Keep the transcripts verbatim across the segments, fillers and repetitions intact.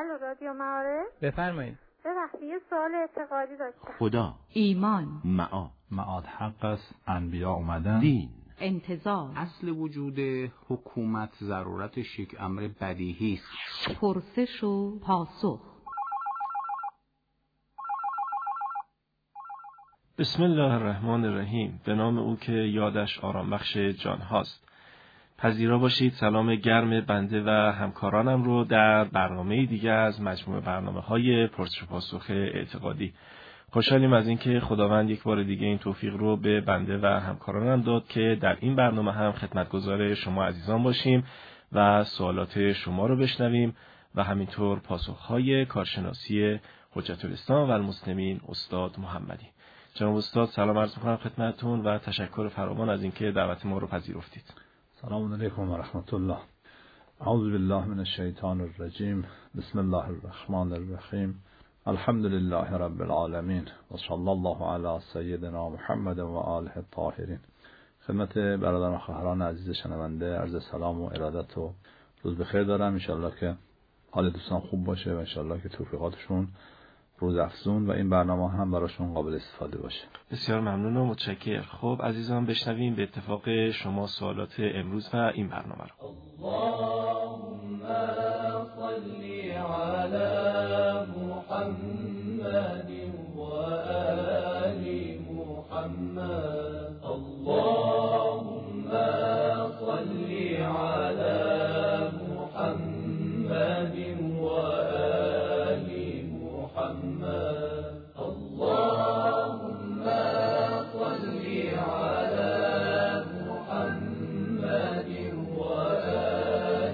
الو رادیو معارف. بفرمایید. ببخشید یه سوال اعتقادی داشتم. خدا، ایمان، معاد، معاد حق است، انبیا اومدن، دین، انتظار، اصل وجود حکومت ضرورتش یک امر بدیهی است. پرسش و پاسخ. بسم الله الرحمن الرحیم. به نام او که یادش آرام بخش جان هاست. پذیرا باشید سلام گرم بنده و همکارانم رو در برنامه دیگه از مجموعه برنامه‌های پرسش و پاسخ اعتقادی. خوشحالیم از اینکه خداوند یک بار دیگه این توفیق رو به بنده و همکارانم داد که در این برنامه هم خدمتگزار شما عزیزان باشیم و سوالات شما رو بشنویم و همینطور پاسخ‌های کارشناسی حجت الاسلام و المسلمین استاد محمدی. جناب استاد سلام عرض می‌کنم خدمتتون و تشکر فراوان از اینکه دعوت ما رو پذیرفتید. سلام علیکم و رحمت الله. اعوذ بالله من الشیطان الرجیم. بسم الله الرحمن الرحیم. الحمد لله رب العالمین و صلی الله علی سیدنا محمد و آله الطاهرین. خدمت برادران و خواهران عزیز شنونده عرض سلام و ارادت و روز بخیر دارم. ان شاءالله که حال دوستان خوب باشه و ان شاءالله که توفیقاتشون روز افزون و این برنامه هم براشون قابل استفاده باشه. بسیار ممنون و متشکرم. خب عزیزان بشنویم به اتفاق شما سوالات امروز و این برنامه رو. اللهم صل علی محمد و آل محمد. اللهم صل علی محمد و آل محمد. اللهم صل علی محمد و آل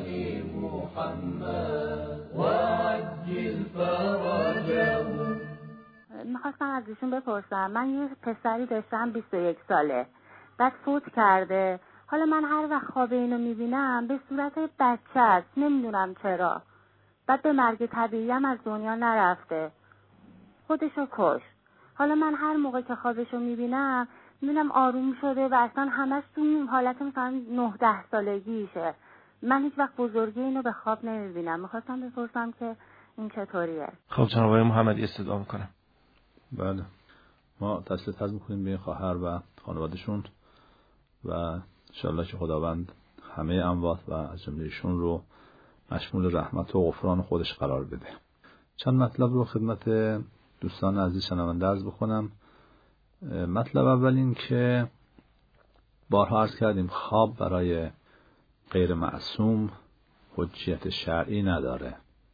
محمد و عجل فرجه. میخواستم از ایشون بپرسم، من یه پسری داشتم بیست و یک ساله، بعد فوت کرده. حالا من هر وقت خواب اینو میبینم به صورت بچه است، نمیدونم چرا. بعد به مرگ طبیعی هم از دنیا نرفته، خودشو کشت. حالا من هر موقع که خوابشو میبینم میبینم آروم شده و اصلا همش تو حالت مثلا نه ده سالگیشه. من هیچ وقت بزرگی اینو به خواب نمیبینم. میخواستم بپرسم که این چطوریه؟ خب جناب آقای محمدی استدعا میکنم. بله، ما تسلیت عرض میکنیم به این خواهر و خانوادهشون و انشاءالله که خداوند همه اموات و از جمله ایشون رو مشمول رحمت و غفران خودش قرار بده. چند مطلب رو خدمت دوستان عزیز شنونده عرض بکنم. مطلب اول این که بارها عرض کردیم خواب برای غیر معصوم حجیت شرعی نداره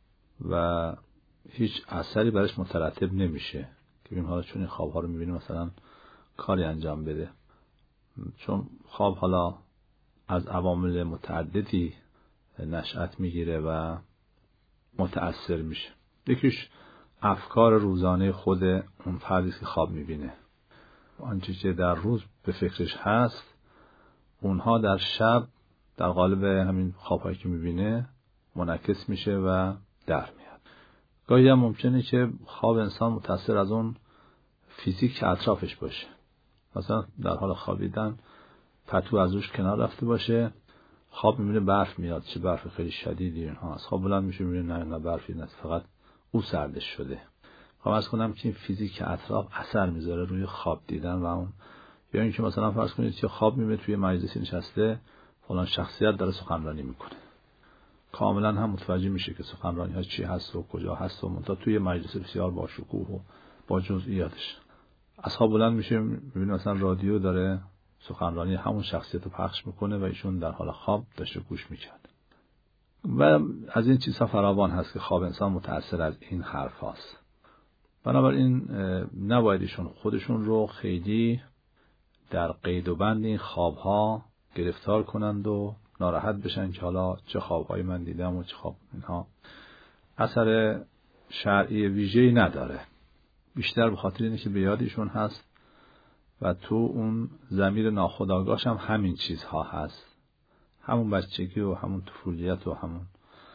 و هیچ اثری برش مترتب نمیشه که بیم حالا چون این خواب ها رو میبینیم مثلا کاری انجام بده، چون خواب حالا از عوامل متعددی نشأت میگیره و متأثر میشه. یکیش افکار روزانه خود اون فردی که خواب میبینه، آنچه که در روز به فکرش هست اونها در شب در قالب همین خوابهایی که میبینه منعکس میشه و در میاد. گاهی هم ممکنه که خواب انسان متأثر از اون فیزیک اطرافش باشه، مثلا در حال خوابیدن پتو از روش کنار رفته باشه، خواب میبینه برف میاد، چه برف خیلی شدیدی اینها، از خواب بلند میشه میبینه نه نه برفی نیست، فقط او سردش شده. خواهم از کنم که این فیزیک اطراف اثر میذاره روی خواب دیدن و اون، یا اینکه مثلا فرض کنید که خواب میبینه توی مجلسی نشسته فلان شخصیت داره سخنرانی میکنه، کاملا هم متوجه میشه که سخنرانی ها چی هست و کجا هست و منتها توی مجلس بسیار با شکوه و با جزئیاتش. از خواب بلند میشه میبینه مثلا رادیو داره سخنرانی همون شخصیت رو پخش میکنه و ایشون در حال خواب داشته گوش میکرد. و از این چیزها فراوان هست که خواب انسان متأثر از این حرف هاست. بنابراین نباید ایشون خودشون رو خیلی در قید و بند این خواب ها گرفتار کنند و ناراحت بشن که حالا چه خواب های من دیدم و چه خواب. اینها اثر شرعی ویژه‌ای نداره، بیشتر به خاطر اینه که به یادشون هست و تو اون ضمیر ناخودآگاهش هم همین چیزها هست، همون بچگی و همون طفولیت و همون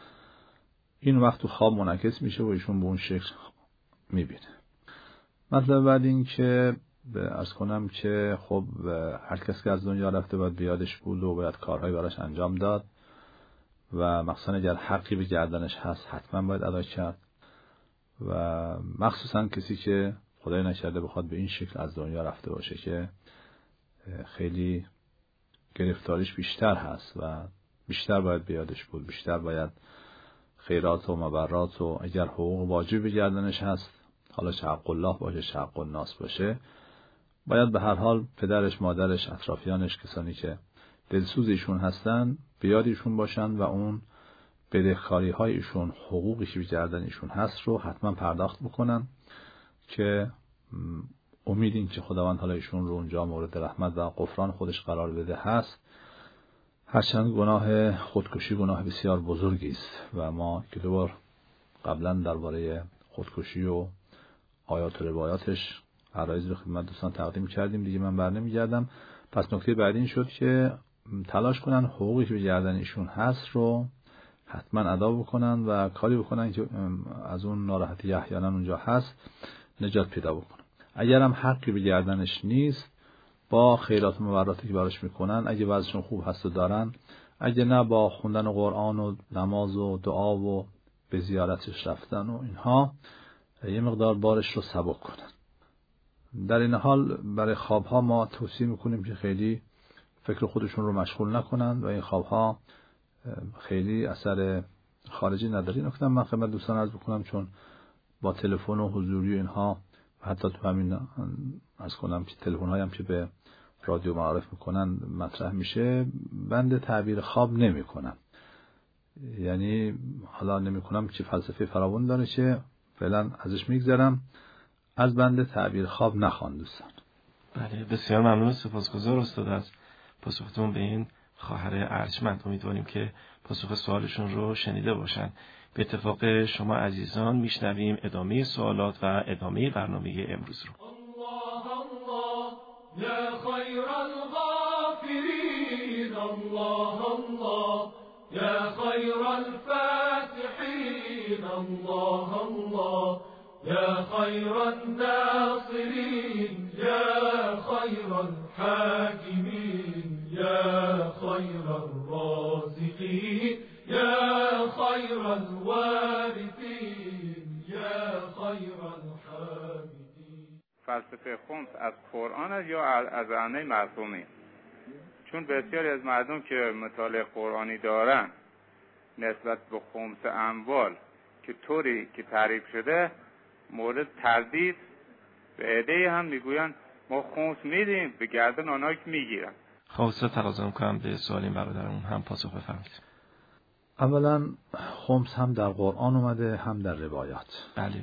این وقت تو خواب منعکس میشه و ایشون به اون شکل میبینه. مطلب بعد این که عرض کنم که خب هر کس که از دنیا رفته باید بیادش بود و باید کارهای براش انجام داد و مخصوصا اگر حقی به گردنش هست حتما باید ادا کرد و مخصوصا کسی که خدای نکرده بخواد به این شکل از دنیا رفته باشه که خیلی گرفتاریش بیشتر هست و بیشتر باید به یادش بود، بیشتر باید خیرات و مبرات و اگر حقوق واجب به گردنش هست، حالا چه حق الله باشه چه حق الناس باشه، باید به هر حال پدرش، مادرش، اطرافیانش، کسانی که دلسوز ایشون هستن به یاد ایشون باشن و اون بدهکاری های ایشون، حقوقی که به گردن ایشون هست رو حتما پرداخت بکنن که امیدین که خداوند حالا ایشون رو اونجا مورد رحمت و غفران خودش قرار بده هست. هرچند گناه خودکشی گناه بسیار بزرگی است و ما که دوبار قبلا درباره خودکشی و آیات و روایاتش عرایض رو خدمت دوستان تقدیم کردیم، دیگه من برنمیگردم. پس نکته بعدی این شد که تلاش کنن حقوقی که به گردن ایشون هست رو حتما ادا بکنن و کاری بکنن که از اون ناراحتی احیانا اونجا هست نجات پیدا بکنن. اگر هم حقی به گردنش نیست، با خیرات و مبراتی که براش میکنن، اگه وضعشون خوب هست و دارن، اگه نه با خوندن قرآن و نماز و دعا و به زیارتش رفتن و اینها یه مقدار بارش رو سبک کنن. در این حال برای خوابها ما توصیه میکنیم که خیلی فکر خودشون رو مشغول نکنن و این خوابها خیلی اثر خارجی نداره. نکته من خدمت دوستان عرض بکنم، چون با تلفن و حضوری و اینها و حتی تو همین از کنم که تلفن هایم که به رادیو معارف میکنن مطرح میشه، بند تعبیر خواب نمی کنم. یعنی حالا نمی کنم که فلسفه فراوان داره که فعلا ازش میگذرم، از بند تعبیر خواب نخوان دوستان. بله، بسیار ممنون، سپاسگزار استاد از پاسختون به این خواهر ارجمند. امیدواریم که پاسخ سوالشون رو شنیده باشن. به اتفاق شما عزیزان میشنویم ادامه سوالات و ادامه برنامه امروز رو. الله الله یا خیر الغافرین، الله الله یا خیر الفاتحین، الله الله یا خیر الناصرین، یا خیر الحاکمین، یا خیر الرازقین، یا خیر الوارثین، یا خیر الحامدین. فلسفه خمس از قرآن است یا از ائمه معصومین؟ چون بسیاری از مردم که مطالعه قرآنی دارن نسبت به خمس اموال که طوری که تعریف شده مورد تردید به عده‌ای هم میگوین ما خمس میدیم، به گردن آنها که میگیرن. خواسته تقاضا میکنم به سوالین برادرمون هم پاسخ بفرمایید. اولا خمس هم در قرآن اومده هم در روایات. بله.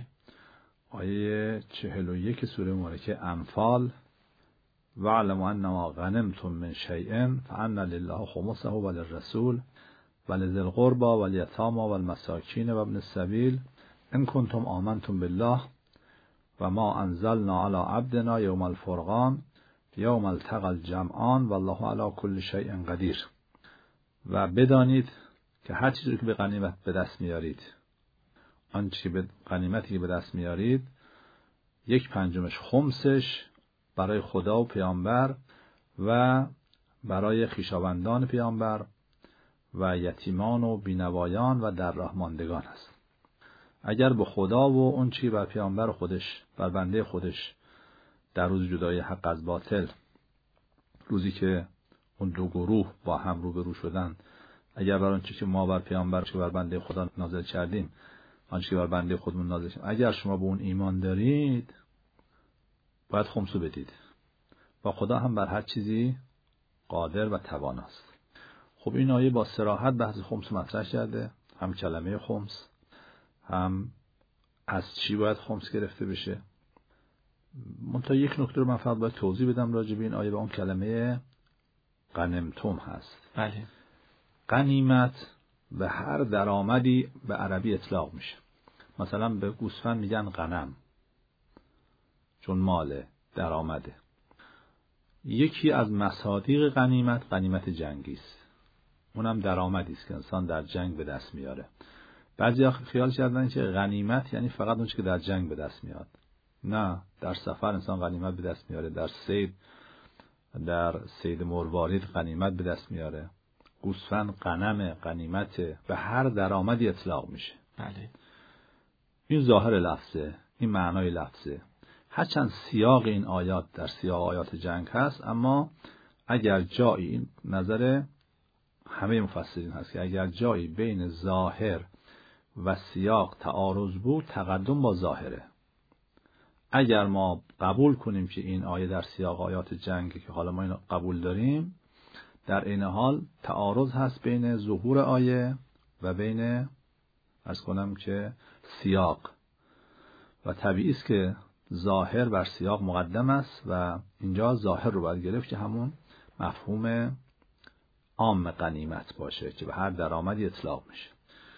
آیه چهل و یک سوره مبارکه انفال، وَاعْلَمُوا أَنَّمَا غَنِمْتُم مِّن شَيْءٍ فَأَنَّ لِلَّهِ خُمُسَهُ وَلِلرَّسُولِ وَلِذِي الْقُرْبَى وَالْيَتَامَى وَالْمَسَاكِينِ وَابْنِ السَّبِيلِ إِن كُنتُمْ آمَنتُم بِاللَّهِ وَمَا أَنزَلْنَا عَلَى عَبْدِنَا يَوْمَ الْفُرْقَانِ يَوْمَ الْتَقَى الْجَمْعَانِ وَاللَّهُ عَلَى كُلِّ شَيْءٍ قَدِيرٌ. و بدانید که هر چیزی که به غنیمت به دست میارید، آن چیزی به غنیمتی که به دست میارید، یک پنجمش خمسش برای خدا و پیامبر و برای خویشاوندان پیامبر و یتیمان و بینوایان و در راه ماندگان است. اگر به خدا و اون چی بر پیامبر خودش، بر بنده خودش در روز جدای حق از باطل، روزی که اون دو گروه با هم روبرو شدن، اگر بر اون چی که ما بر پیامبر که بر بنده خدا نازل کردیم، آن چی بر بنده خودمون نازل کردیم، اگر شما به اون ایمان دارید باید خمسو بدید. و خدا هم بر هر چیزی قادر و تواناست. خب این آیه با صراحت بحث خمس مطرح کرده، هم کلمه خمس، هم از چی باید خمس گرفته بشه. منتها یک نکته رو من فقط باید توضیح بدم راجع به این آیه و اون کلمه غنمتم هست. بله. غنیمت به هر درآمدی به عربی اطلاق میشه. مثلا به گوسفند میگن غنم، چون مال درآمده. یکی از مصادیق غنیمت غنیمت جنگی است. اونم درآمدی است که انسان در جنگ به دست میاره. بعضیا خیال کردن که غنیمت یعنی فقط اون چیزی که در جنگ به دست میاد. نه، در سفر انسان غنیمت به دست میاره، در صید، در صید مروارید غنیمت به دست میاره. گوسفند غنم، غنیمت و هر درآمدی اطلاق میشه. بله. این ظاهر لفظه، این معنای لفظه. هرچند سیاق این آیات در سیاق آیات جنگ هست، اما اگر جایی، این نظر همه مفسرین هست که اگر جایی بین ظاهر و سیاق تعارض بود، تقدم با ظاهره. اگر ما قبول کنیم که این آیه در سیاق آیات جنگ که حالا ما اینو قبول داریم، در این حال تعارض هست بین ظهور آیه و بین عرض کنم که سیاق، و طبیعی است که ظاهر بر سیاق مقدم است و اینجا ظاهر رو باید گرفت که همون مفهوم عام غنیمت باشه که به هر درآمدی اطلاق میشه.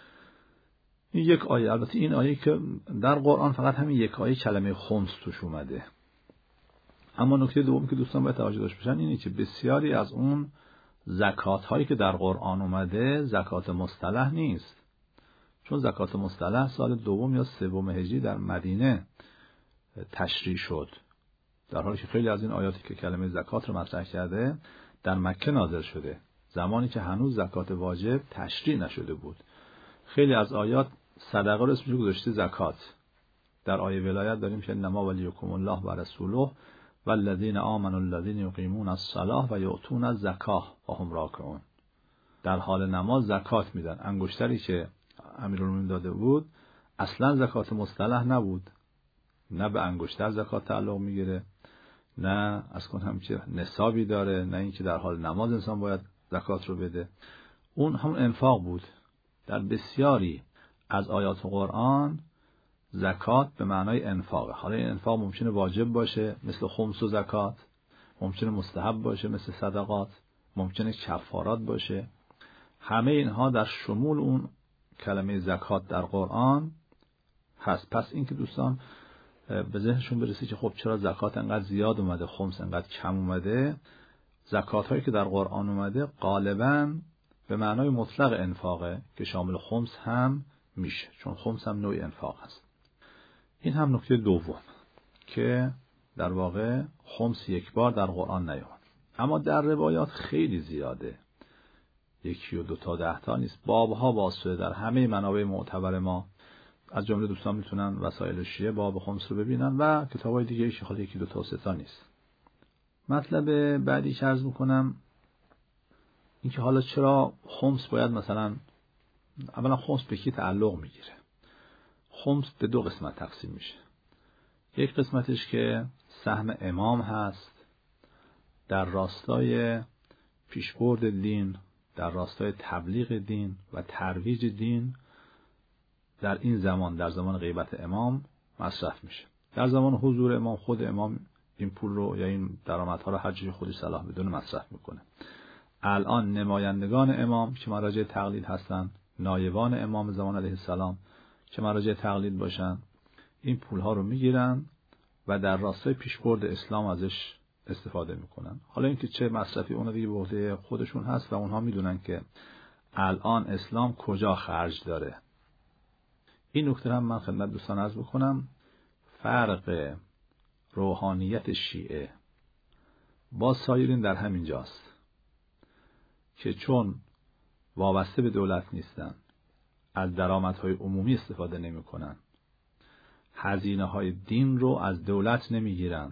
این یک آیه. البته این آیه که در قرآن فقط همین یک آیه کلمه خمس توش اومده. اما نکته دومی که دوستان باید توجه داشته باشن اینه که بسیاری از اون زکات هایی که در قرآن اومده زکات مصطلح نیست، چون زکات مصطلح سال دوم یا سوم هجری در مدینه تشریع شد، در حالی که خیلی از این آیاتی که کلمه زکات رو مطرح کرده در مکه نازل شده، زمانی که هنوز زکات واجب تشریع نشده بود. خیلی از آیات صدقه رو اسمش گذاشته زکات. در آیه ولایت داریم که انما ولیکم الله و رسوله والذین آمنوا الذین یقیمون الصلاة و یؤتون الزکاه و هم راکعون. در حال نماز زکات میدن. انگشتری که امیرالمومنین داده بود اصلا زکات مصطلح نبود، نه به انگشتر زکات تعلق میگیره، نه از کنم که نصابی داره، نه اینکه در حال نماز انسان باید زکات رو بده. اون همون انفاق بود. در بسیاری از آیات قرآن زکات به معنای انفاقه. حالا این انفاق ممکنه واجب باشه مثل خمس و زکات، ممکنه مستحب باشه مثل صدقات، ممکنه کفارات باشه. همه اینها در شمول اون کلمه زکات در قرآن هست. پس این که دوستان به ذهنشون برسه که خب چرا زکات انقدر زیاد اومده، خمس انقدر کم اومده، زکات هایی که در قرآن اومده غالباً به معنای مطلق انفاقه که شامل خمس هم میشه، چون خمس هم نوعی انفاق هست. این هم نکته دوم که در واقع خمس یک بار در قرآن نیامد، اما در روایات خیلی زیاده، یکی و دو تا ده تا نیست، بابها باز شده در همه منابع معتبر ما. از جمله دوستان میتونن وسایل شیعه باب خمس رو ببینن و کتابای دیگه که خالی یکی دو تا سه تا نیست. مطلب بعدی که عرض میکنم این که حالا چرا خمس باید مثلا، اولا خمس به کی تعلق میگیره؟ خمس به دو قسمت تقسیم میشه. یک قسمتش که سهم امام هست در راستای پیشبرد دین، در راستای تبلیغ دین و ترویج دین در این زمان، در زمان غیبت امام مصرف میشه. در زمان حضور امام خود امام این پول رو یا این درآمدها رو هر جوری خودش صلاح بدونه مصرف میکنه. الان نمایندگان امام که مراجع تقلید هستن، نایبان امام زمان علیه السلام که مراجع تقلید باشن، این پولها رو میگیرن و در راستای پیشبرد اسلام ازش استفاده میکنن. حالا اینکه چه مصرفی اون دیگه به عهده خودشون هست و اونها میدونن که الان اسلام کجا خرج داره. این نکته هم من خدمت دوستان عرض بکنم، فرق روحانیت شیعه با سایرین در همین جاست که چون وابسته به دولت نیستن، از درآمدهای عمومی استفاده نمی کنن، هزینه های دین رو از دولت نمی گیرن.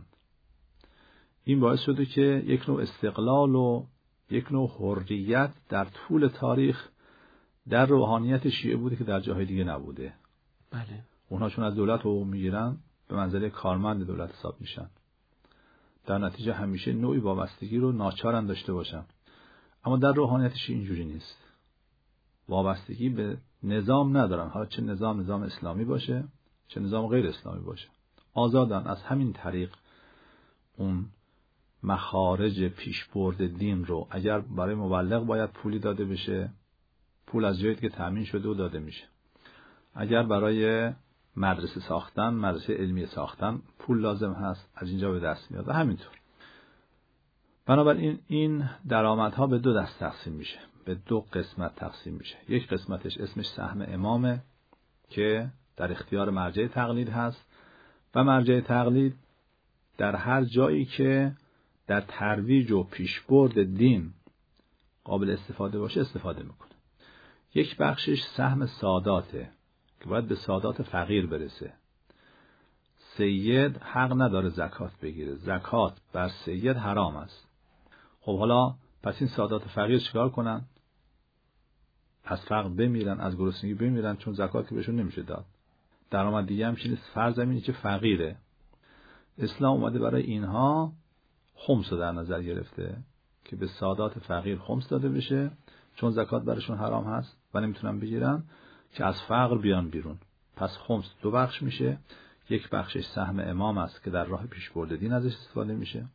این باعث شده که یک نوع استقلال و یک نوع حریت در طول تاریخ در روحانیت شیعه بوده که در جاهای دیگه نبوده. بله. اونها چون از دولت حقوق میگیرن به منزله کارمند دولت حساب میشن، در نتیجه همیشه نوعی وابستگی رو ناچارن داشته باشن. اما در روحانیت شیعه اینجوری نیست، وابستگی به نظام ندارن، حالا چه نظام نظام اسلامی باشه چه نظام غیر اسلامی باشه، آزادن. از همین طریق اون مخارج پیشبرد دین رو، اگر برای مبلغ باید پولی داده بشه، پول از جایی که تامین شده و داده میشه. اگر برای مدرسه ساختن، مدرسه علمی ساختن پول لازم هست، از اینجا به دست میاد و همینطور. بنابراین این درآمدها به دو دست تقسیم میشه، به دو قسمت تقسیم میشه. یک قسمتش اسمش سهم امامه که در اختیار مرجع تقلید هست و مرجع تقلید در هر جایی که در ترویج و پیشبرد دین قابل استفاده باشه استفاده میکنه. یک بخشش سهم ساداته که باید به سادات فقیر برسه. سید حق نداره زکات بگیره، زکات بر سید حرام است. خب حالا پس این سادات فقیر چیکار کنن؟ از فقر بمیرن، از گرسنگی بمیرن، چون زکات که بهشون نمیشه داد. درآمد دیگه هم چیز فرض اینه که فقیره. اسلام اومده برای اینها خمس رو در نظر گرفته که به سادات فقیر خمس داده بشه، چون زکات براشون حرام هست و نمیتونن بگیرن، که از فقر بیان بیرون. پس خمس دو بخش میشه. یک بخشش سهم امام است که در راه پیشبرد دین ازش استفاده میشه.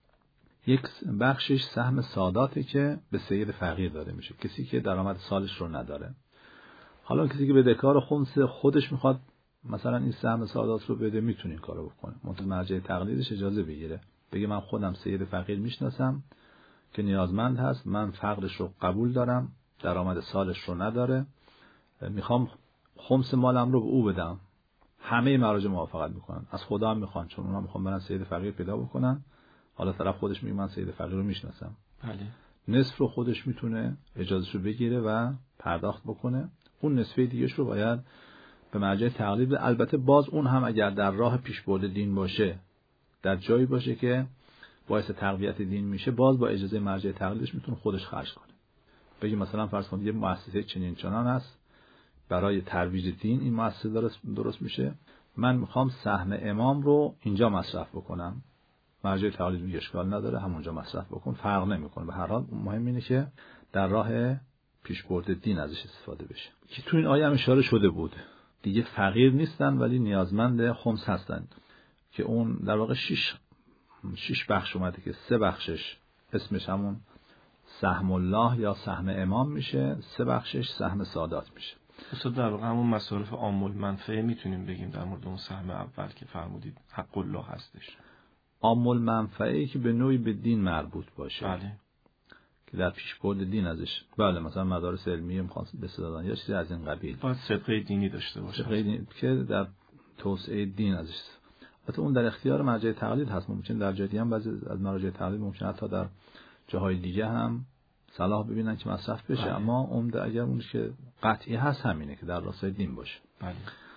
یک بخشش سهم ساداته که به سید فقیر داده میشه، کسی که درآمد سالش رو نداره. حالا کسی که بدهکار خمس خودش میخواد مثلا این سهم سادات رو بده، میتونه این کارو بکنه. منتها مرجع تقلیدش اجازه بگیره، بگه من خودم سید فقیر میشناسم که نیازمند هست، من فقرش رو قبول دارم، درآمد سالش رو نداره، میخوام خمس مالم رو به او بدم. همه مراجع موافقت میکنن، از خدا هم میخوان، چون اونها میخوان برن سید فقیر پیدا بکنن. حالا طرف خودش میگه من سید فقیر رو میشناسم، بله، نصف رو خودش میتونه اجازهشو بگیره و پرداخت بکنه. اون نصفه دیگهش رو باید به مرجع تقلید. البته باز اون هم اگر در راه پیشبرد دین باشه، در جایی باشه که باعث تقویت دین میشه، باز با اجازه مرجع تقلیدش میتونه خودش خرج کنه. بگی مثلا فرض کنید یه مؤسسه چنین چنان هست برای ترویج دین، این مؤسسه درست درست میشه، من میخوام سهم امام رو اینجا مصرف بکنم، مرجع تقلید میگه اشکال نداره همونجا مصرف بکن، فرق نمیکنه. به هر حال مهم اینه که در راه پیشبرد دین ازش استفاده بشه. که تو این آیه هم اشاره شده بود، دیگه فقیر نیستن ولی نیازمند خمس هستن، که اون در واقع شش شش بخش اومده که سه بخشش اسمش همون سهم الله یا سهم امام میشه، سه بخشش سهم سادات میشه. استاد در واقع همون مصارف عام المنفعه میتونیم بگیم در مورد اون سهم اول که فرمودید حق الله هستش. عام المنفعه که به نوعی به دین مربوط باشه، بله، که در پیشبرد دین ازش، بله مثلا مدارس علمیه میخوان بسازن یا چیزی از این قبیل، باید صدقه دینی داشته باشه، صدقه دینی که در توسعه دین ازش. البته اون در اختیار مرجع تقلید هست، ممکن در جای دیگه هم بعضی از مراجع تقلید ممکن حتی در جاهای دیگه هم صلاح ببینن که مصرف بشه، بله. اما عمده اگر اون که قطعی هست همینه که در راستای دین باشه. بله.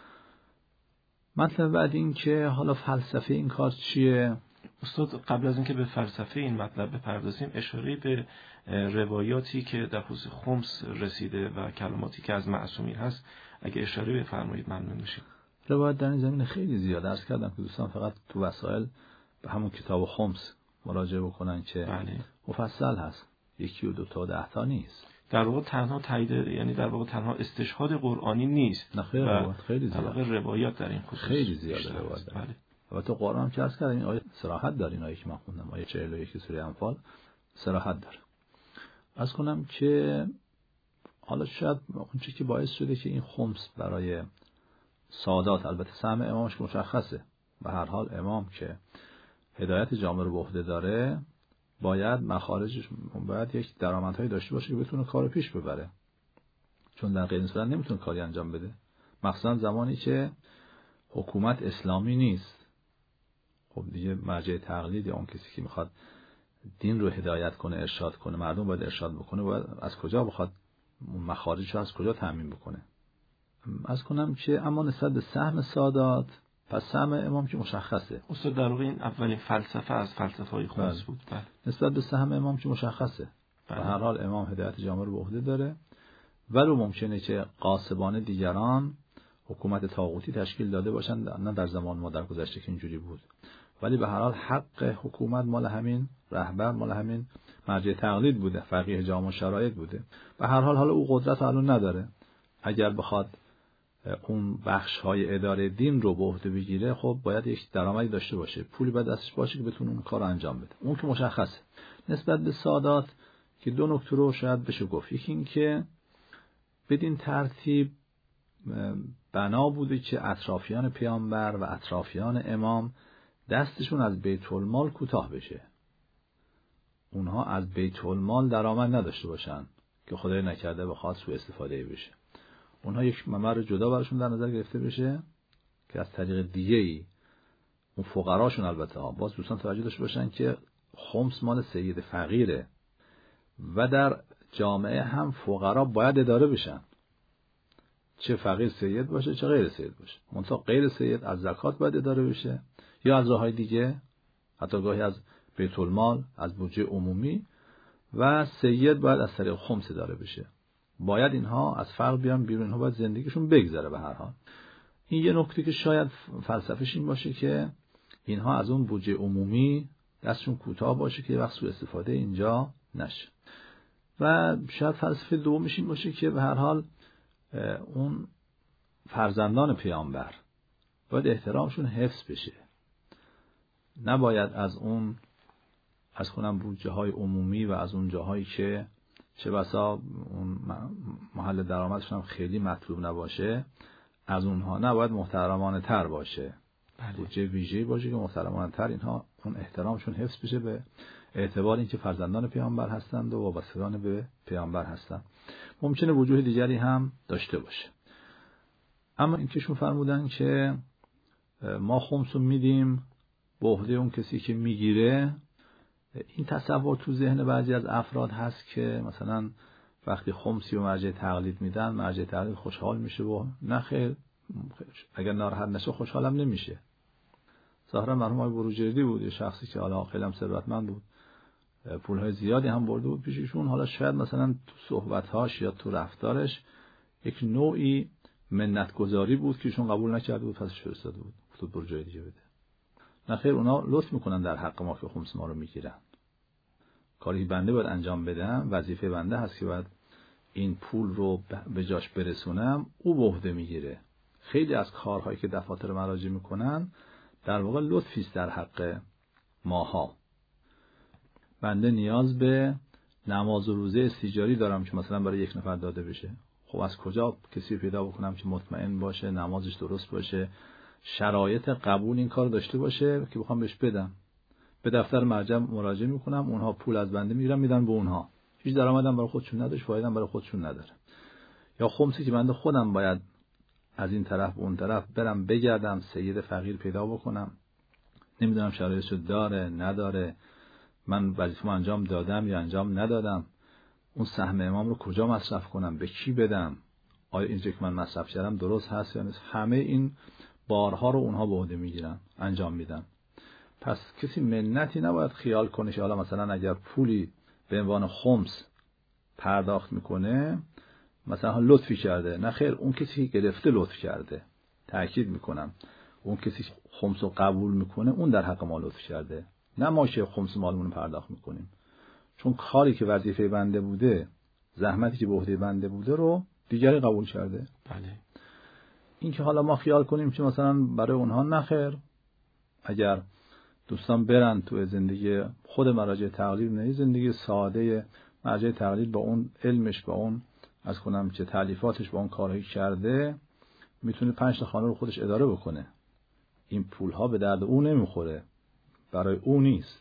مطلب بعد این که حالا فلسفه این کار چیه؟ استاد قبل از اینکه به فلسفه این مطلب بپردازیم، اشاره به روایاتی که در خصوص خمس رسیده و کلماتی که از معصومین هست اگه اشاره بفرمایید ممنون میشیم. روایت در این زمینه خیلی زیاد. عرض کردم که دوستان فقط تو وسایل به همون کتاب خمس مراجعه بکنن که بله. مفصل هست، یکی و دو تا و ده تا نیست. در واقع تنها تایید، یعنی در واقع تنها استشهاد قرآنی نیست، نه خیلی روایت خیلی زیاد، در واقع روایات در این خصوص خیلی زیاده روایت. بله. البته قرآن هم که عرض کردم این آیه صراحت داره، این آیه که من خوندم آیه چهل و یک سوره انفال صراحت داره. عرض کنم که حالا شاید اون چیزی که باعث شده که این خمس برای سادات، البته سهم امامش مشخصه، به هر حال امام که هدایت جامعه رو به عهده داره باید مخارجش باید یک درآمدهایی داشته باشه که بتونه کارو پیش ببره، چون در غیر این صورت نمیتونه کاری انجام بده، مخصوصا زمانی که حکومت اسلامی نیست. خب دیگه مرجع تقلید یا اون کسی که میخواد دین رو هدایت کنه، ارشاد کنه، مردم باید ارشاد بکنه، باید از کجا بخواد مخارجش رو از کجا تامین بکنه؟ از کنم که اما نسبت به سهم سادات، پس سهم امام که مشخصه. استاد در واقع این اولین فلسفه از فلسفه‌های خمس بود. بله. نسبت به سهم امام که مشخصه. به هر حال امام هدایت جامعه رو به عهده داره، ولو ممکنه که غاصبانه دیگران حکومت طاغوتی تشکیل داده باشن، نه در زمان ما در گذشته که اینجوری بود، ولی به هر حال حق حکومت مال همین رهبر، مال همین مرجع تقلید بوده، فقیه جامع شرایط بوده. به هر حال حالا او قدرت الان نداره، اگر بخواد اون بخش های اداره دین رو به عهده بگیره، خب باید یک درآمدی داشته باشه، پولی باید دستش باشه که بتونه اون کار رو انجام بده. اون که مشخصه. نسبت به سادات که دو نکته رو شاید بشه گفت. یکی این که بدین ترتیب بنا بوده که اطرافیان پیامبر و اطرافیان امام دستشون از بیت المال کوتاه بشه، اونها از بیت المال درآمد نداشته باشن که خدای نکرده بخواد سوء استفاده بشه. اونها یک ممر جدا براشون در نظر گرفته بشه که از طریق دیگه ای اون فقراشون، البته ها باز دوستان توجه داشته باشن که خمس مال سید فقیره و در جامعه هم فقرا باید اداره بشن، چه فقیر سید باشه چه غیر سید باشه. منتها غیر سید از زکات باید اداره بشه یا از راههای دیگه، حتی گاهی از بیت المال، از بودجه عمومی، و سید باید از طریق خمس اداره بشه. باید اینها از فقر بیان بیرون، اینها باید زندگیشون بگذره. به هر حال این یه نکته که شاید فلسفه‌ش این باشه که اینها از اون بودجه عمومی دستشون کوتاه باشه که وقت سوء استفاده اینجا نشه. و شاید فلسفه دومش این باشه که به هر حال اون فرزندان پیامبر باید احترامشون حفظ بشه، نباید از اون از کنم بودجه های عمومی و از اون جاهایی که چه بسا اون محل درآمدشون هم خیلی مطلوب نباشه، از اونها نباید محترمانه تر باشه. بله. بودجه ویژه‌ای باشه که محترمانه تر اینها اون احترامشون حفظ بشه به اعتبار اینکه فرزندان پیامبر هستند و وابستگان به پیامبر هستند. ممکنه وجوه دیگری هم داشته باشه، اما اینکهشون فرمودن که ما خمس رو میدیم به عهده اون کسی که میگیره. این تصور تو ذهن بعضی از افراد هست که مثلا وقتی خمسی و مرجع تقلید میدن، مرجع تقلید خوشحال میشه و نه خیر، اگر ناراحت نشه خوشحالم نمیشه. ظاهرا مرحوم آقای بروجردی بود، یه شخصی که حالا خیلی هم ثروتمند بود، پولهای زیادی هم برده بود پیششون. حالا شاید مثلا تو صحبت‌هاش یا تو رفتارش یک نوعی منت‌گذاری بود که ایشون قبول نکرده بود، پسش فرستاده بود تو برو جای دیگه بده. نه خیر، اونا لطف میکنن در حق ما که خمس ما رو میگیرن. کاری بنده باید انجام بدم، وظیفه بنده هست که باید این پول رو به جاش برسونم، او به عهده میگیره. خیلی از کارهایی که دفاتر مراجع میکنن در واقع لطفی است در حق ماها. بنده نیاز به نماز و روزه استیجاری دارم که مثلا برای یک نفر داده بشه. خب از کجا کسی پیدا بکنم که مطمئن باشه، نمازش درست باشه، شرایط قبول این کار داشته باشه که بخوام بهش بدم. به دفتر مرجع مراجعه میکنم، اونها پول از بنده میگیرن میدن به اونها، هیچ درآمدم برای خودشون نداره، فایده هم برای خودشون نداره. یا خمسی که بنده خودم باید از این طرف اون طرف برم بگردم، سید فقیر پیدا بکنم، نمیدونم شرایطشو داره نداره، من وظیفه‌مو انجام دادم یا انجام ندادم، اون سهم امام رو کجا مصرف کنم، به کی بدم، آیا اینجا که من مصرف کردم درست هست یا نیست. همه این بارها رو اونها به عهده میگیرن، انجام میدن. پس کسی منتی نباید خیال کنه که حالا مثلا اگر پولی به عنوان خمس پرداخت میکنه مثلا لطفی کرده. نه خیر، اون کسی که گرفته لطف کرده. تأکید میکنم اون کسی که خمس رو قبول میکنه اون در حق ما لطف کرده، نه ما که خمس مالمون رو پرداخت میکنیم. چون کاری که وظیفه بنده بوده، زحمتی که به عهده بنده بوده رو دیگری قبول کرده. بله. این که حالا ما خیال کنیم که مثلا برای اونها نخیر، اگر دوستان برن تو زندگی خود مراجع تقلید، نه زندگی ساده مراجع تقلید با اون علمش، با اون از کنم که تالیفاتش، با اون کارهایی کرده، میتونه پنج تا خانه رو خودش اداره بکنه. این پولها به درد او نمیخوره، برای او نیست.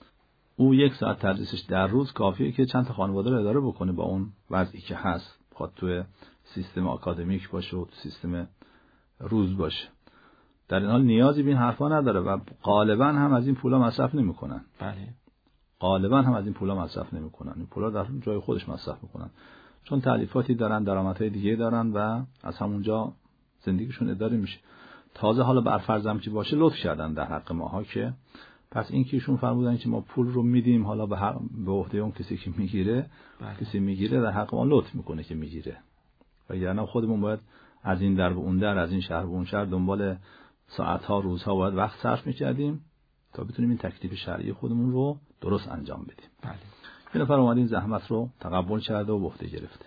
او یک ساعت تدریسش در روز کافیه که چند تا خانواده رو اداره بکنه با اون وضعی که هست، بخواد توی سیستم آکادمیک باشه و تو سیستم روز باشه. در این حال نیازی به این حرفا نداره و غالبا هم از این پولا مصرف نمیکنن. بله. غالبا هم از این پولا مصرف نمیکنن. این پولا در جای خودش مصرف میکنن، چون تالیفاتی دارن، درآمدهای دیگه دارن و از همونجا زندگیشون اداره میشه. تازه حالا بر فرضم که باشه لطف کردن در حق ماها، که پس این که ایشون فرمودن که ما پول رو میدیم حالا به حق به عهده اون کسی که میگیره. بله. کسی میگیره در حق ما لطف میکنه که میگیره، وگرنه خودمون باید از این در به اون در، از این شهر به اون شهر دنبال ساعتها روزها باید وقت صرف میکردیم تا بتونیم این تکلیف شرعی خودمون رو درست انجام بدیم. بله. یه نفر اومد این زحمت رو تقبل کرده و به عهده گرفته.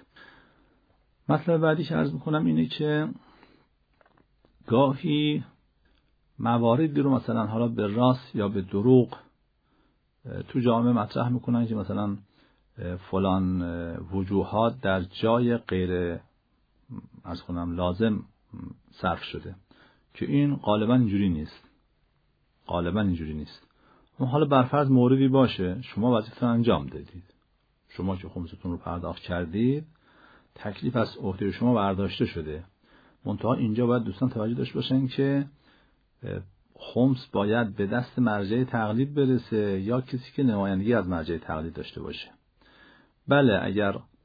مطلب بعدی که عرض میکنم اینه که گاهی مواردی رو مثلا حالا به راست یا به دروغ تو جامعه مطرح میکنن که مثلا فلان وجوهات در جای غیر عرض کنم لازم صرف شده، که این غالبا اینجوری نیست. غالبا اینجوری نیست. اما حالا برفرض موردی باشه شما وظیفتون انجام دادید، شما که خمستون رو پرداخت کردید، تکلیف از عهده شما برداشته شده. منتها اینجا باید دوستان توجه داشته باشن که خمس باید به دست مرجع تقلید برسه یا کسی که نمایندگی از مرجع تقلید داشته باشه. بله، اگر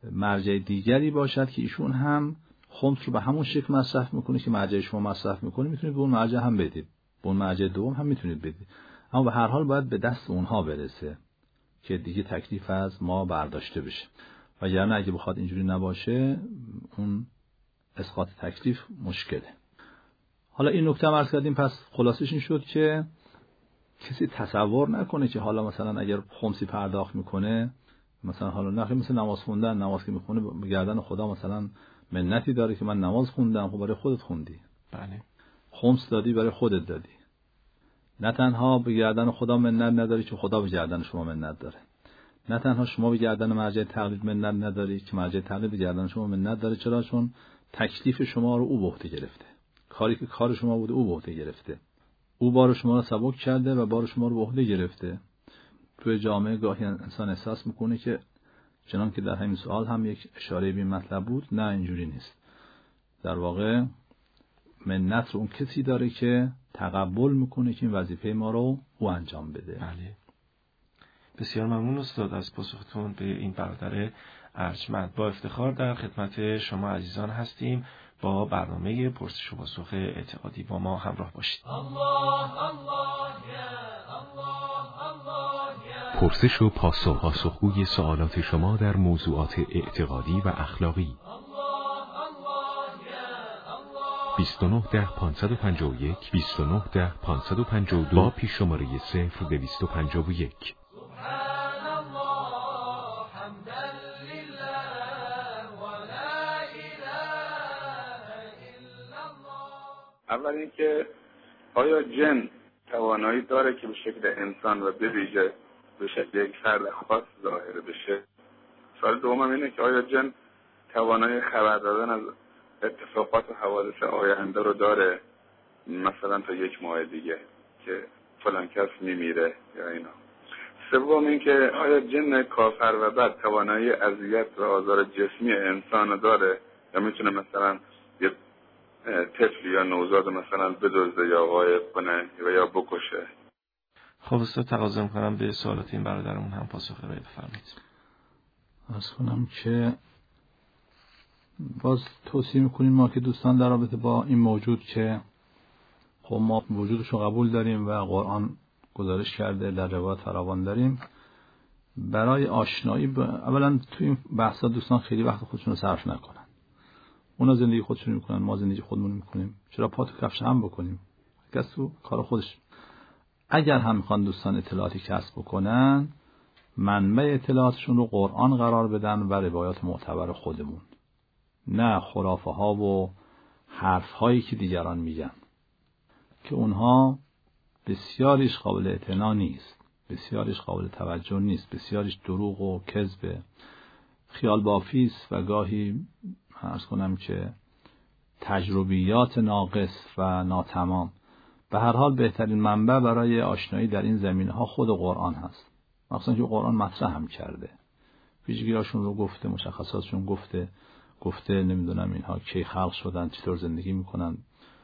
مرجع دیگری باشد که ایشون هم خمس رو به همون شکل مصرف میکنه که مرجع شما مصرف میکنه، میتونید به اون مرجع هم بدید، به اون مرجع دوم هم میتونید بدید، اما به هر حال باید به دست اونها برسه که دیگه تکلیف از ما برداشته بشه. وگرنه اگه بخواد اینجوری نباشه اون اسقاط تکلیف مشکله. حالا این نکته هم عرض کردیم. پس خلاصش این شد که کسی تصور نکنه که حالا مثلا اگر خمسی پرداخت میکنه مثلا حالا نخیر مثل نماز خوندن، نماز که میخونه به گردن خدا مثلا منتی داره که من نماز خوندم. خب برای خودت خوندی، بله، خمس دادی برای خودت دادی. نه تنها به گردن خدا منت نداری که خدا به گردن شما منت داره، نه تنها شما به گردن مرجع تقلید منت نداری که مرجع تقلید به گردن شما منت داره. چرا؟ چون تکلیف شما رو او به عهده گرفته، کاری که کار شما بوده او به عهده گرفته، او بار شما رو سبک کرده و بار شما رو به عهده گرفته. توی جامعه گاهی انسان احساس میکنه که چنان که در همین سوال هم یک اشاره به این مطلب بود، نه اینجوری نیست. در واقع منت رو اون کسی داره که تقبل میکنه که این وظیفه ما رو او انجام بده. بله. بسیار ممنون استاد از پاسختون به این برادر ارجمند. با افتخار در خدمت شما عزیزان هستیم. با برنامه پرسش و پاسخ اعتقادی با ما همراه باشید. پرسش و پاسخ، پاسخگوی سوالات شما در موضوعات اعتقادی و اخلاقی. بیست و نه ده پانصد و پنجاه و یک بیست و نه ده پانصد و پنجاه و دو با پیش شماره صفر دویست و پنجاه و یک. اول اینکه آیا جن توانایی داره که به شکل انسان و به ویژه به شکل یک فرد خاص ظاهر بشه؟ سوال دوم اینه که آیا جن توانایی خبر دادن از اتفاقات و حوادث آینده رو داره، مثلا تا یک ماه دیگه که فلان کس میمیره یا اینا؟ سوم اینکه آیا جن کافر و بد توانایی اذیت و آزار جسمی انسان داره یا میتونه مثلا یه طفل یا نوزاد مثلا بدزده یا غایب کنه و یا بکشه؟ خب استاد تقاضا می‌کنم به سوالات این برادرمون هم پاسخ ارائه بفرمایید. عرض کنم که باز توصیه میکنیم ما که دوستان در رابطه با این موجود که خب ما وجودش رو قبول داریم و قرآن گزارش کرده، در روایات فراوان داریم، برای آشنایی ب... اولا توی این بحثا دوستان خیلی وقت خودشون رو صرف نکنن. اونا زندگی خودشون میکنن، ما زندگی خودمون میکنیم، چرا پا تو کفش هم بکنیم؟ کس تو کار خودش. اگر هم میخوان دوستان اطلاعاتی کسب بکنن، منبع اطلاعاتشون رو قرآن قرار بدن و روایات معتبر خودمون، نه خرافه ها و حرف هایی که دیگران میگن که اونها بسیاریش قابل اعتنا نیست، بسیاریش قابل توجه نیست، بسیاریش دروغ و کذب، خیال بافی است و گاهی عرض کنم که تجربیات ناقص و ناتمام. به هر حال بهترین منبع برای آشنایی در این زمینه‌ها خود قرآن هست، مخصوصا که قرآن مطرح هم کرده، ویژگی‌هاشون رو گفته، مشخصاتشون گفته، گفته نمیدونم اینها کی خلق شدن، چطور زندگی میکنن،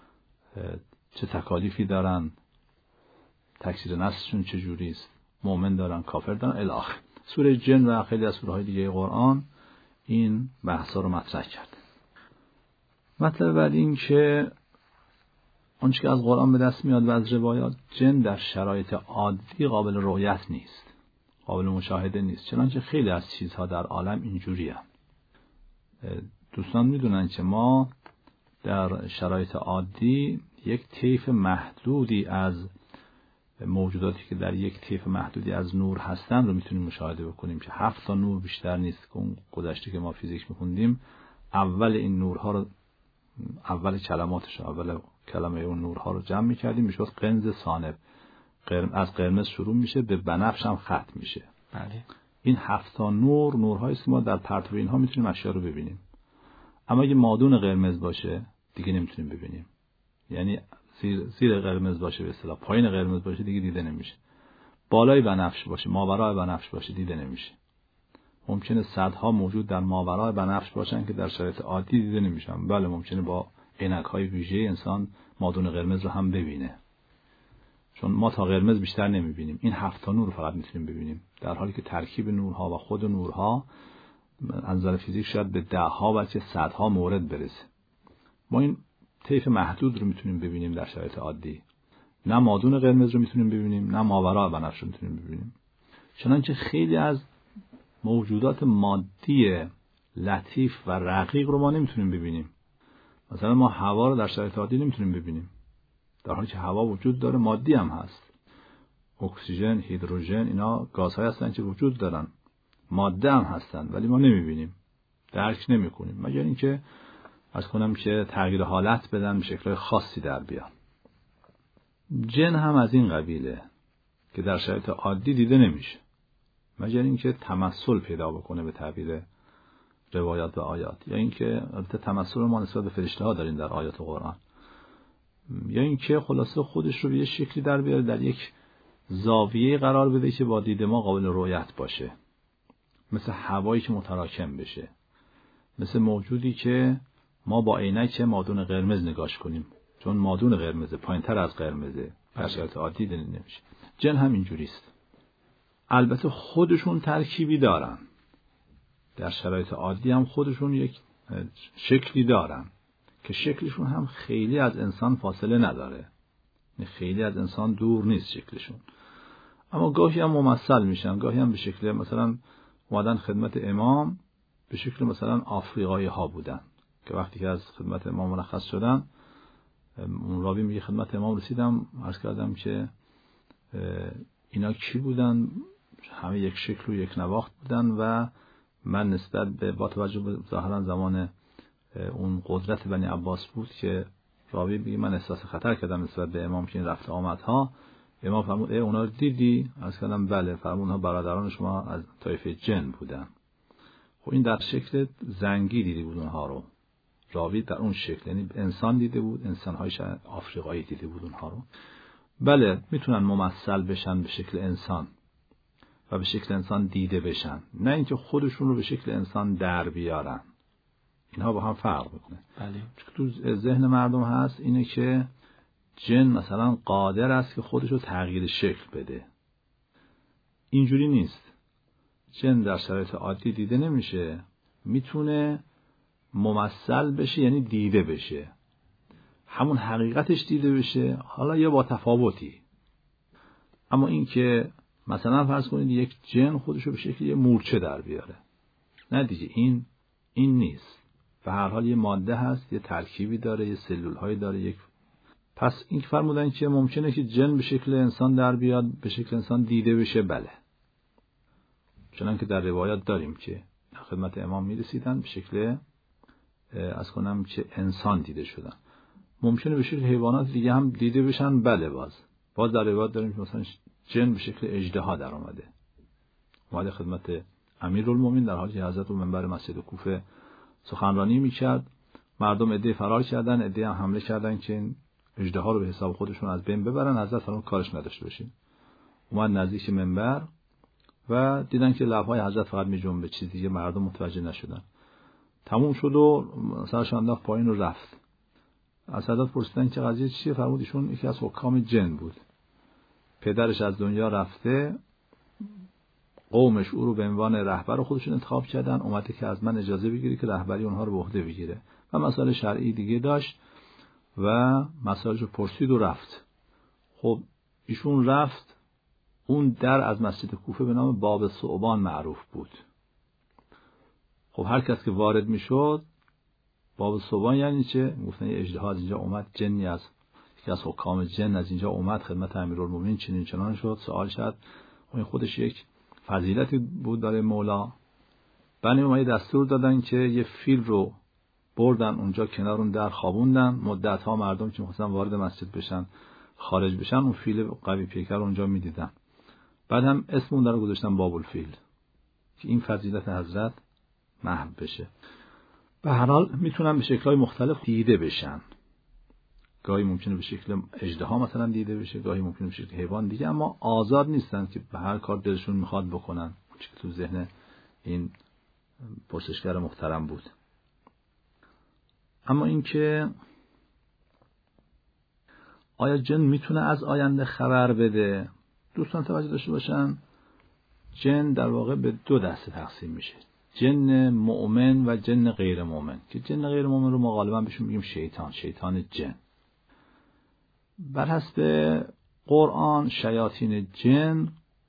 چه تکالیفی دارن، تکثیر نسلشون چجوری است، مؤمن دارن، کافر دارن الی آخر. سوره جن و خیلی از سوره‌های دیگه قرآن این بحثا رو مطرح کرده. مطلب بعد این که آنچه که از قرآن به دست میاد و از روایات، جن در شرایط عادی قابل رؤیت نیست، قابل مشاهده نیست، چنانچه خیلی از چیزها در عالم اینجوری هست. دوستان میدونن که ما در شرایط عادی یک طیف محدودی از موجوداتی که در یک طیف محدودی از نور هستن رو میتونیم مشاهده بکنیم که هفت تا نور بیشتر نیست که اون گذشته که ما فیزیک میخوندیم اول این نورها رو، اول کلماتش، اول کلمه اون نورها رو جمع میکردیم، میشد قنز ثانب. قرم از قرمز شروع میشه به بنفش هم ختم میشه. بله. این هفت تا نور نورهایی است که ما در پرتو اینها میتونیم اشیا رو ببینیم. اما اگه مادون قرمز باشه دیگه نمیتونیم ببینیم، یعنی زیر زیر قرمز باشه به اصطلاح، پایین قرمز باشه دیگه دیده نمیشه، بالای بنفش باشه، ماورای بنفش باشه دیده نمیشه. ممکنه صدها موجود در ماورای بنفش باشن که در شرایط عادی دیده نمیشن. بله ممکنه با عینک‌های ویژه انسان مادون قرمز رو هم ببینه، چون ما تا قرمز بیشتر نمیبینیم. این هفت تا نور رو فقط میتونیم ببینیم، در حالی که ترکیب نورها و خود نورها از نظر فیزیک شاید به ده ها و چه صدها مورد برسه. ما این طیف محدود رو میتونیم ببینیم در شرایط عادی. نه مادون قرمز رو میتونیم ببینیم، نه ماورا بنفش رو میتونیم ببینیم. چنانچه خیلی از موجودات مادی لطیف و رقیق رو ما نمیتونیم ببینیم. مثلا ما هوا رو در شرایط عادی نمیتونیم ببینیم، در حالی که هوا وجود داره، مادی هم هست. اکسیژن، هیدروژن، اینا گازهای هستن که وجود دارن، ماده هم هستن، ولی ما نمیبینیم، درک نمیکنیم، مگر اینکه از کنم که تغییر حالت بدن، به شکل‌های خاصی در بیان. جن هم از این قبیله که در شرایط عادی دیده نمیشه، مگر اینکه تمثل پیدا بکنه به تعبیر روایات و آیات، یا اینکه البته تمثل ما نسبت به فرشته‌ها داریم در آیات قرآن، یا اینکه خلاصه خودش رو به یه شکلی در بیاره، در یک زاویه قرار بده که با دید ما قابل رؤیت باشه، مثل هوایی که متراکم بشه، مثل موجودی که ما با عینک مادون قرمز نگاش کنیم، چون مادون قرمزه پایین‌تر از قرمزه، در شرایط عادی دیده نمیشه. جن هم اینجوریست. البته خودشون ترکیبی دارن، در شرایط عادی هم خودشون یک شکلی دارن که شکلشون هم خیلی از انسان فاصله نداره، خیلی از انسان دور نیست شکلشون، اما گاهی هم ممثل میشن، گاهی هم به شکل مثلا اومدن خدمت امام به شکل مثلا آفریقایی ها بودن که وقتی که از خدمت امام مرخص شدن، اون راوی میگه خدمت امام رسیدم، عرض کردم که اینا کی بودن؟ همه یک شکل و یک نواخت بودن و من نسبت به با توجه به ظاهرا زمان اون قدرت بنی عباس بود که راوی میگه من احساس خطر کردم نسبت به امام که این رفت آمدها. امام فرمود ای اونا رو دیدی؟ عرض کردم بله. فرمود اونها برادران شما از طایفه جن بودن. خب این در شکل زنگی دیده بود اونها رو، راوی در اون شکل، یعنی انسان دیده بود، انسان‌های آفریقایی دیده بود اونها رو. بله میتونن ممثل بشن به شکل انسان و به شکل انسان دیده بشن، نه اینکه خودشون رو به شکل انسان در بیارن. اینها با هم فرق میکنه. بله. چون تو ذهن مردم هست اینه که جن مثلا قادر است که خودش رو تغییر شکل بده. اینجوری نیست. جن در شرایط عادی دیده نمیشه، میتونه ممثل بشه، یعنی دیده بشه، همون حقیقتش دیده بشه، حالا یا با تفاوتی. اما این که مثلا فرض کنید یک جن خودش رو به شکل یه مورچه در بیاره، نه دیگه، این این نیست. به هر حال یه ماده هست، یه ترکیبی داره، یه سلول هایی داره. یک پس این فرمودن که ممکنه که جن به شکل انسان در بیاد، به شکل انسان دیده بشه. بله، چنانکه در روایات داریم که خدمت امام میرسیدن به شکل از کنم که انسان دیده شدن. ممکنه به شکل حیوانات دیگه هم دیده بشن. بله، باز باز در روایات داریم که مثلا جن به شکل اژدها در اومده اومده خدمت امیرالمومنین در حالی که حضرت رو منبر مسجد کوفه سخنرانی میکرد. مردم عده فرار کردن، عده هم حمله کردن که این اژدها رو به حساب خودشون از بین ببرن. حضرت فرمود کارش نداشته باشین. اومد نزدیک منبر و دیدن که لب‌های حضرت فقط میجنبه، چیزی دیگه مردم متوجه نشدن. تموم شد و سرش انداخت پایین و رفت. از حضرت پرسیدن که قضیه چیه؟ فرمود ایشون یکی از حکام جن بود، پدرش از دنیا رفته، قومش او رو به عنوان رهبر خودشون انتخاب کردن، اومده که از من اجازه بگیری که رهبری اونها رو به عهده بگیره و مسائل شرعی دیگه داشت و مسائلش رو پرسید و رفت. خب ایشون رفت، اون در از مسجد کوفه به نام باب ثعبان معروف بود. خب هر کس که وارد میشد، باب ثعبان یعنی چه؟ گفتن یه اژدها از اینجا اومد، جنی از یکی از حکام جن از اینجا اومد خدمت امیرالمومنین، چنین چنان شد. سوال شد، این خودش یک فضیلتی بود برای مولا. بنی امیه دستور دادن که یه فیل رو بردن اونجا کنار اون در خوابوندن. مدت ها مردم که می‌خواستن وارد مسجد بشن خارج بشن، اون فیل قوی پیکر اونجا می‌دیدن. بعد هم اسم اون در رو گذاشتن بابالفیل که این فضیلت حضرت محو بشه. به هر حال میتونن به شکل‌های مختلف دیده بشن. گاهی ممکنه به شکل اژدها مثلا دیده بشه، گاهی ممکنه به شکل حیوان دیگه، اما آزاد نیستن که به هر کار دلشون میخواد بکنن، چه که تو ذهن این پرسشگر محترم بود. اما این که آیا جن میتونه از آینده خبر بده؟ دوستان توجه داشته باشن، جن در واقع به دو دسته تقسیم میشه. جن مؤمن و جن غیر مؤمن، که جن غیر مؤمن رو ما غالبا بهشون میگیم شیطان، شیطان جن. بر حسب قرآن شیاطین جن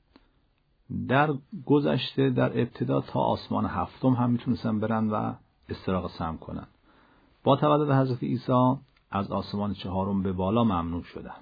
در گذشته در ابتدا تا آسمان هفتم هم میتونستن برن و استراق سم کنن. با تولد حضرت عیسی از آسمان چهارم به بالا ممنوع شدن.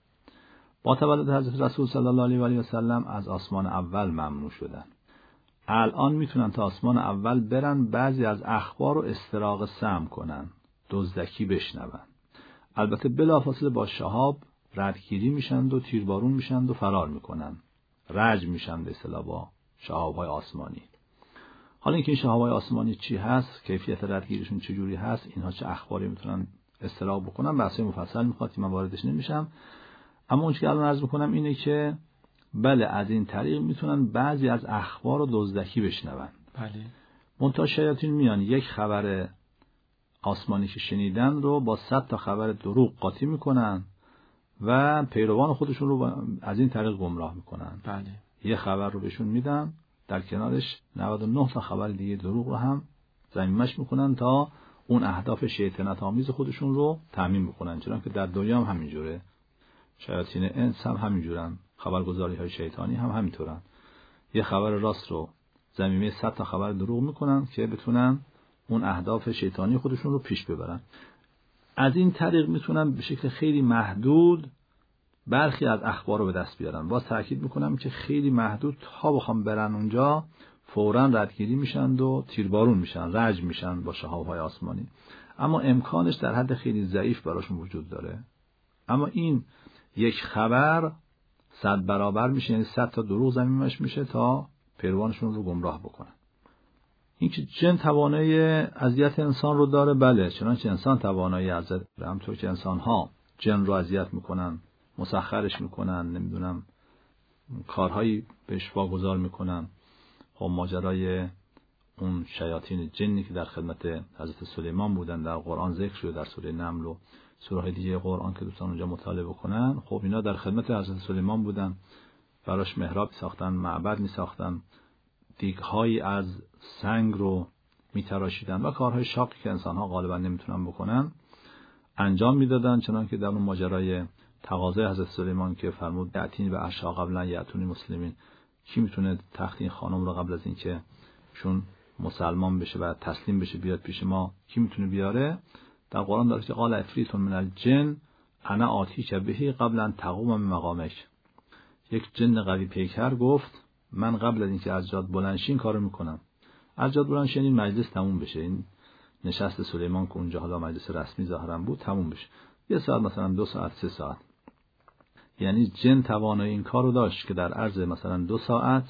با تولد حضرت رسول صلی الله علیه و آله و سلم از آسمان اول ممنوع شدن. الان میتونن تا آسمان اول برن، بعضی از اخبار رو استراق سم کنن، دزدکی بشنون. البته بلافاصله با شهاب ردگیری میشند و تیربارون میشند و فرار میکنن، رجم میشن به اصطلاح با شهاب‌های آسمانی. حالا اینکه این شهاب‌های آسمانی چی هست، کیفیت ردگیریشون چجوری هست، اینها چه اخباری میتونن استراق بکنن، بحث مفصل میخواد که من واردش نمیشم. اما اون چیزی که الان عرض میکنم اینه که بله از این طریق میتونن بعضی از اخبار رو دزدکی بشنون. بله. منتها شیاطین میان یک خبر آسمانی که شنیدن رو با صد تا خبر دروغ قاطی میکنن و پیروان خودشون رو از این طریق گمراه میکنن. بله. یه خبر رو بهشون میدن، در کنارش نود و نه تا خبر دیگه دروغ رو هم ضمیمش میکنن تا اون اهداف شیطنت آمیز خودشون رو تامین بکنن. چون که در دنیا هم همینجوره، شیاطین انس هم همینجورن، خبرگزاری های شیطانی هم همینطورن. یه خبر راست رو ضمیمه صد تا خبر دروغ میکنن که بتونن اون اهداف شیطانی خودشون رو پیش ببرن. از این طریق میتونن به شکل خیلی محدود برخی از اخبار رو به دست بیارن. باز تاکید میکنم که خیلی محدود، تا بخوام برن اونجا فوراً ردگیری میشن و تیربارون میشن، رجم میشن با شهاب‌های آسمانی. اما امکانش در حد خیلی ضعیف براشون وجود داره. اما این یک خبر صد برابر میشه، یعنی صد تا دروغ ضمیمش میشه تا پیروانشون رو گمراه بکنن. اینکه جن توانایی اذیت انسان رو داره، بله، چنانچه انسان توانایی اذیت داره، همونطور که انسان ها جن رو اذیت میکنن، مسخرش میکنن، نمیدونم کارهایی بهش واگذار میکنن. خب ماجرای اون شیاطین جنی که در خدمت حضرت سلیمان بودن در قرآن ذکر شده، در سوره نمل و سوره دیگه قرآن که دوستان اونجا مطالعه بکنن. خب اینا در خدمت حضرت سلیمان بودن، براش محراب ساختن، معبد می ساختن، دیگ‌هایی از سنگ رو می تراشیدن و کارهای شاقی که انسان‌ها غالبا نمیتونن بکنن انجام میدادن. چنانکه در اون ماجرای تقاضای حضرت سلیمان که فرمود یأتینی به عرشها قبلا یأتونی مسلمین، کی میتونه تخت این خانم رو قبل از این که شون مسلمان بشه و تسلیم بشه بیاد پیش ما، کی میتونه بیاره؟ در قرآن داره که قال افریت من الجن انا آتیک بهی قبل ان تقوم من مقامک. یک جن قوی پیکر گفت من قبل از اینکه از جاد بلند شی این کارو میکنم. از جاد بلند شین این مجلس تموم بشه، این نشست سلیمان که اونجا حالا مجلس رسمی ظاهرا بود تموم بشه، یه ساعت مثلا دو ساعت سه ساعت. یعنی جن توانایی این کارو داشت که در عرض مثلا دو ساعت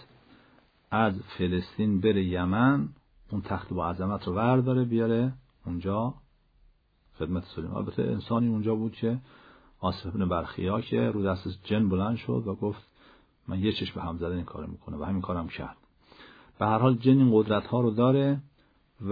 از فلسطین بره یمن، اون تخت با عظمت رو ورداره بیاره اونجا خدمت سلیمان. البته انسانی اونجا بود که آصف بن برخیا که رو دست جن بلند شد و گفت من یه چشم به هم زدن این کارو میکنه و همین کارم کرد. به هر حال جن این قدرت ها رو داره و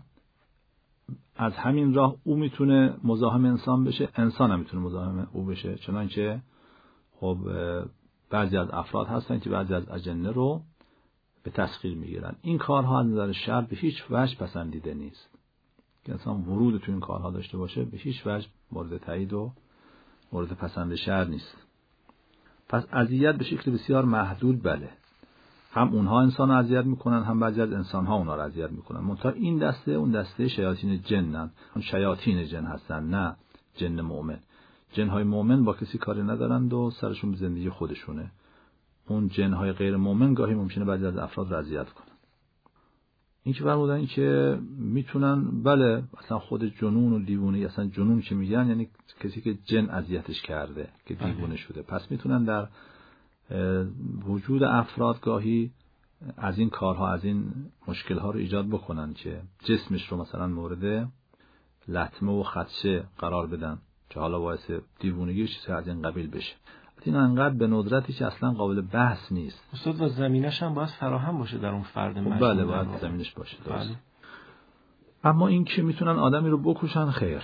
از همین راه او میتونه مزاحم انسان بشه، انسان هم میتونه مزاحم او بشه. چنانچه خب بعضی از افراد هستن که بعضی از اجنه رو به تسخیر میگیرن. این کارها از نظر شرع به هیچ وجه پسندیده نیست که انسان ورود تو این کارها داشته باشه، به هیچ وجه مورد تایید و مورد پسند شرع نیست. پس اذیت به شکل بسیار محدود بله، هم اونها انسان رو اذیت میکنن، هم بعضی از انسان ها اونها رو اذیت میکنن. منتها این دسته اون دسته شیاطین جنن، هم شیاطین جن هستن، نه جن مؤمن. جن های مؤمن با کسی کاری ندارند و سرشون به زندگی خودشونه. اون جن های غیر مؤمن گاهی ممکنه بعضی از افراد رو اذیت کنن. این که فرمودن که میتونن بله، اصلا خود جنون و دیوونه، اصلا جنون که میگن یعنی کسی که جن اذیتش کرده که دیوونه شده، پس میتونن در وجود افراد گاهی از این کارها، از این مشکلها رو ایجاد بکنن که جسمش رو مثلا مورد لطمه و خدشه قرار بدن که حالا باعث دیوونگی چیزی از این قبیل بشه. این انقدر به ندرتی که اصلا قابل بحث نیست. استاد و زمینش هم باید فراهم باشه در اون فرد مجنون. بله باید زمینش باشه درست. بله. اما این که میتونن آدمی رو بکشن خیر،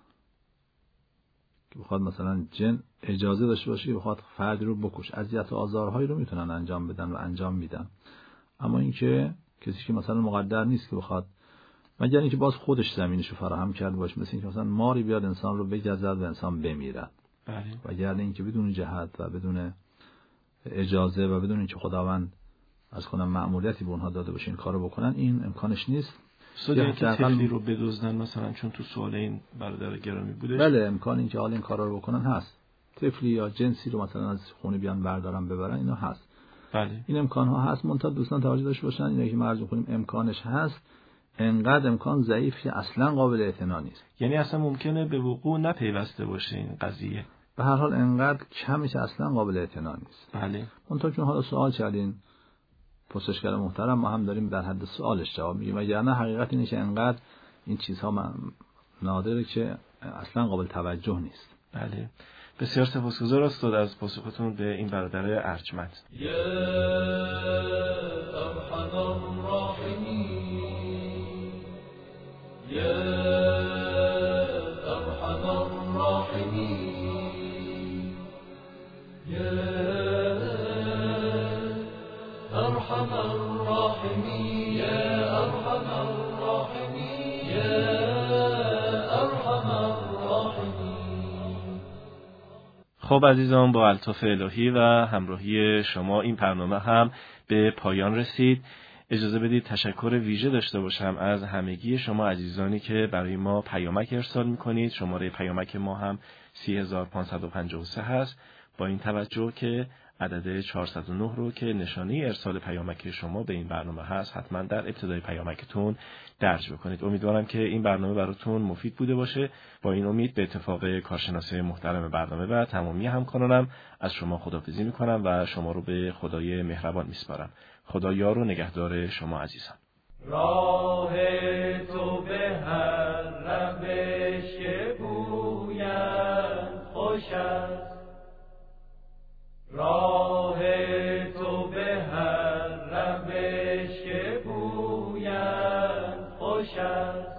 که بخواد مثلا جن اجازه داشته باشه که بخواد فردی رو بکش، اذیت و آزارهایی رو میتونن انجام بدن و انجام میدن. اما این که کسی که مثلا مقدر نیست که بخواد، مگر اینکه باز خودش زمینشو فراهم کرده باشه، مثل اینکه مثلا ماری بیاد انسان رو بگزد و انسان بمیرد. بله. وگرنه اینکه بدون جهت و بدون اجازه و بدون اینکه خداوند از کنم مأموریتی به اونها داده باشه این کارو بکنن، این امکانش نیست. سوال که طفلی رو بدزدن مثلا، چون تو سوال این برادر گرامی بودش. بله، امکان این که حال این کارا رو بکنن هست. طفلی یا جنسی رو مثلا از خونه بیان بردارن ببرن، اینا هست. بله. این امکان ها هست. منتها دوستان توجه داشته باشن اینه که ما عرض می‌کنیم امکانش هست، انقدر امکان ضعیف که اصلا قابل اعتنا نیست. یعنی اصلا ممکنه به وقوع نپیوسته باشه این قضیه. به هر حال انقدر کمی که اصلا قابل اعتنا نیست. بله. منتها چون حالا سوال کردین پرسشگر محترم، ما هم داریم در حد سوالش جواب میگیم، وگرنه حقیقت اینه که انقدر این چیزها نادره که اصلا قابل توجه نیست. بله. بسیار سپاسگزار استاد از پاسختون به این برادر ارجمند. یا ارحم الراحمین، یا ارحم الراحمین، یا ارحم الراحمین، یا ارحم الراحمین، یا ارحم الراحمین. خب عزیزان، با الطاف الهی و همراهی شما این برنامه هم به پایان رسید. اجازه بدید تشکر ویژه داشته باشم از همگی شما عزیزانی که برای ما پیامک ارسال میکنید. شماره پیامک ما هم سی هزار و پانصد و پنجاه و سه هست، با این توجه که عدد چهارصد و نه رو که نشانه ارسال پیامک شما به این برنامه هست حتما در ابتدای پیامکتون درج بکنید. امیدوارم که این برنامه براتون مفید بوده باشه. با این امید به اتفاق کارشناس محترم برنامه و تمامی همکارانم از شما خداحافظی میکنم و شما رو به خدای مهربان میسپارم. خدا یار و نگهدار شما عزیزان. راه تو به هر روش که گویند خوش است، راه تو به هر روش که گویند خوش است،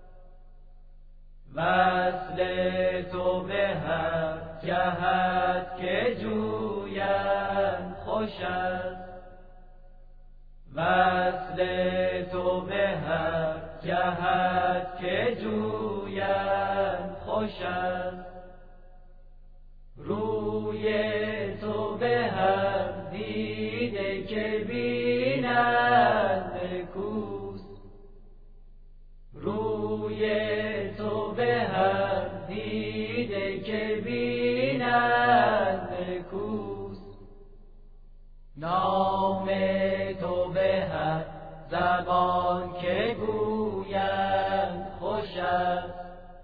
وصل تو به هر جهت که جویند خوش است، وصل تو به هر جهت که جویند خوش است، روی تو به هر دیده که بینند نکوست، روی تو به هر دیده که بینند نکوست، نام تو به هر زبان که گویند خوش است،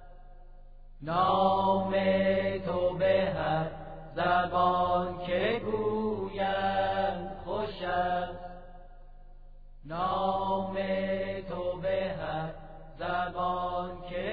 نام تو به هر زبان که گویند خوش است، نام تو به هر زبان که